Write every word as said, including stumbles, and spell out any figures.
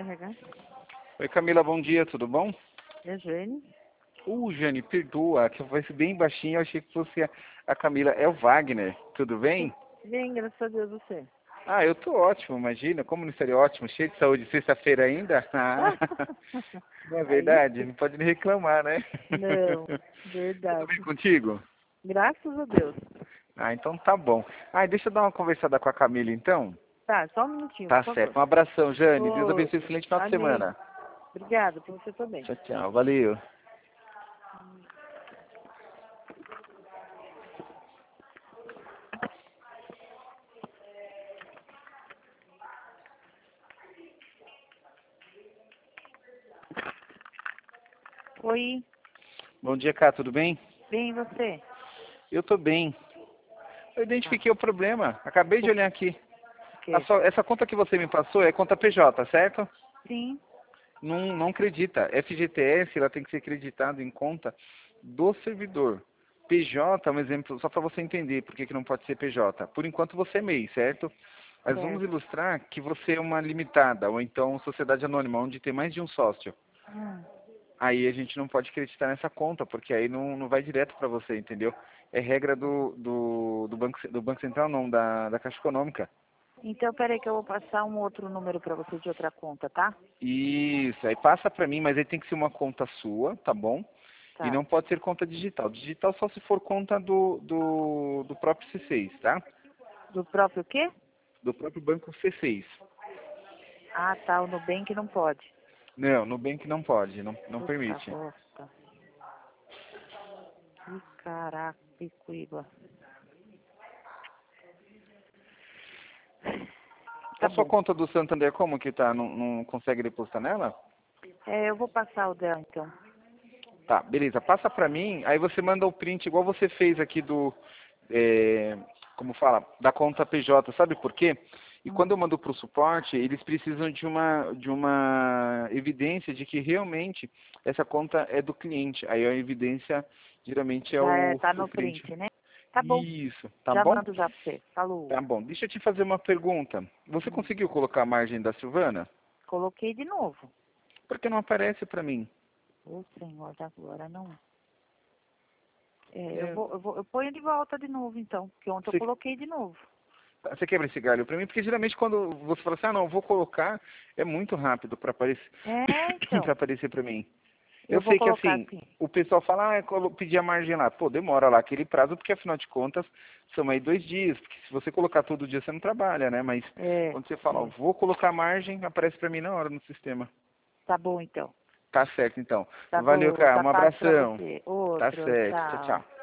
carregar. Oi, Camila, bom dia, tudo bom? É Jane. Uh, Jane, perdoa, que eu falei bem baixinho, eu achei que fosse a, a Camila. É o Wagner, tudo bem? Bem, graças a Deus, você. Ah, eu tô ótimo, imagina, como não estaria ótimo, cheio de saúde, sexta-feira ainda? Ah, não é Aí, verdade? Não pode nem reclamar, né? não, Tudo bem verdade. contigo? Graças a Deus. Ah, então tá bom. Ah, deixa eu dar uma conversada com a Camila, então. Tá, só um minutinho, Tá por favor. certo, um abração, Jane, Deus Ô, abençoe, excelente final de amém. semana. Obrigada, pra você também. Tchau, tchau, valeu. Oi, Bom dia, Cá, tudo bem? bem, e você? Eu tô bem. Eu Tá, identifiquei o problema. Acabei de o olhar aqui. A quê? sua- essa conta que você me passou é conta P J, certo? Sim, Não, não acredita. F G T S ela tem que ser acreditada em conta do servidor. P J é um exemplo, só para você entender por que, que não pode ser P J. Por enquanto você é M E I, certo? Mas vamos certo. ilustrar que você é uma limitada, ou então sociedade anônima, onde tem mais de um sócio. Hum, Aí a gente não pode acreditar nessa conta, porque aí não, não vai direto para você, entendeu? É regra do, do, do, banco, do Banco Central, não, da, da Caixa Econômica. Então, peraí que eu vou passar um outro número pra você de outra conta, tá? Isso, aí passa para mim, mas aí tem que ser uma conta sua, tá bom? E Tá. não pode ser conta digital. Digital só se for conta do, do, do próprio C seis, tá? Do próprio quê? Do próprio banco C seis. Ah, tá, o Nubank não pode. Não, Nubank não pode, não, não Puta permite. bosta. Que caraca, picuíba. Tá A sua bom. conta do Santander como que tá? Não, não consegue depositar nela? É, eu vou passar o dela, então. Tá, beleza. Passa pra mim, aí você manda o print igual você fez aqui do, é, como fala, da conta P J. Sabe por quê? E quando Hum. eu mando para o suporte, eles precisam de uma, de uma evidência de que realmente essa conta é do cliente. Aí a evidência geralmente é Já é, o, tá o no print. print, né? Tá bom. Isso, tá Já bom? mando já pra você. Falou. Tá bom. Deixa eu te fazer uma pergunta. Você Hum. conseguiu colocar a margem da Silvana? Coloquei de novo. Por que não aparece para mim? Ô, senhor, agora não. É, eu É, vou, eu vou, eu ponho de volta de novo, então. Porque ontem eu você, coloquei de novo. você quebra esse galho para mim? Porque geralmente quando você fala assim, ah não, vou colocar, é muito rápido para aparecer É, para então. aparecer para mim. Eu Eu vou sei que colocar assim, assim. o pessoal fala, ah, eu pedi a margem lá. Pô, demora lá aquele prazo, porque afinal de contas, são aí dois dias. Porque se você colocar todo dia, você não trabalha, né? Mas É, quando você fala, ó, é. vou colocar a margem, aparece pra mim na hora no sistema. Tá bom, então. Tá certo, então. Tá Valeu, bom, cara. tá Um fácil pra abração. você. Tá Outro, certo. Tchau, tchau. tchau.